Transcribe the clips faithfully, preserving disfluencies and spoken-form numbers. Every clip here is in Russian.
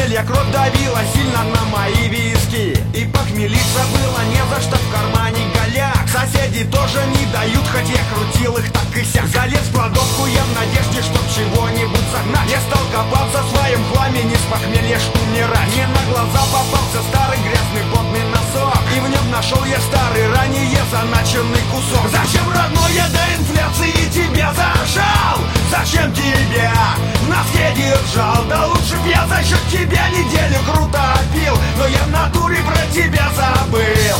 похмелья кровь давила сильно на мои виски. И похмелиться было не за что, в кармане голяк. Соседи тоже не дают, хоть я крутил их так и сяк. Залез в кладовку я в надежде, чтоб чего-нибудь согнать. Я стал копаться в своем хламе, не с похмелья ж умирать. Мне на глаза попался старый грязный потный носок, и в нем нашел я старый, ранее заначенный кусок. Зачем, родной, я до инфляции тебя зажал? Зачем тебя в носке держал? Да лучше б я за счет тебя неделю круто пил, но я в натуре про тебя забыл.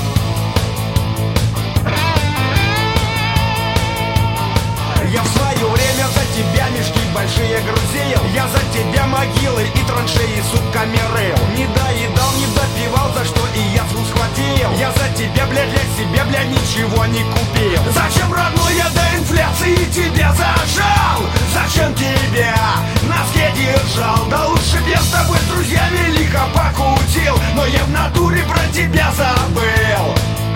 Я в свое время за тебя мешки большие грузил, я за тебя могилы и траншеи сутками рыл. Не доедал, не допивал, за что и я свой схватил. Я за тебя, блядь, для себя, блядь, ничего не купил. Зачем, родной, я до инфляции тебя зажал? Зачем тебя в носке держал? Да лучше б я с тобой с друзьями лихо покутил, но я в натуре про тебя забыл.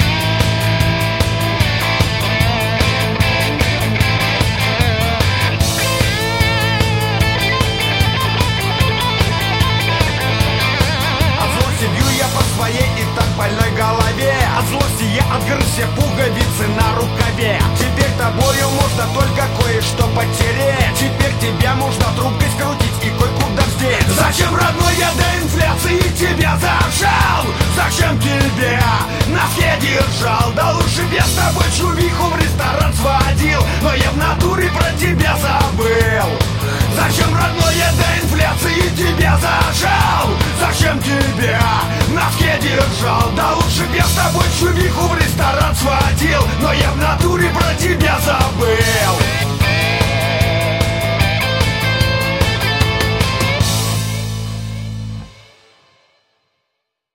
По своей и так больной голове. От злости я отгрыз все пуговицы на рукаве. Теперь тобою можно только кое-что потереть. Теперь тебя можно трубкой скрутить и кое-куда вздеть. Зачем, родной, я до инфляции тебя зажал? Зачем тебя в носке держал? Да лучше б я с тобой чувиху в ресторан сводил, но я в натуре про тебя забыл. Зачем, родной, я до инфляции тебя зажал? Зачем тебя в носке держал? Да лучше б я с тобой чувиху в ресторан сводил, но я в натуре про тебя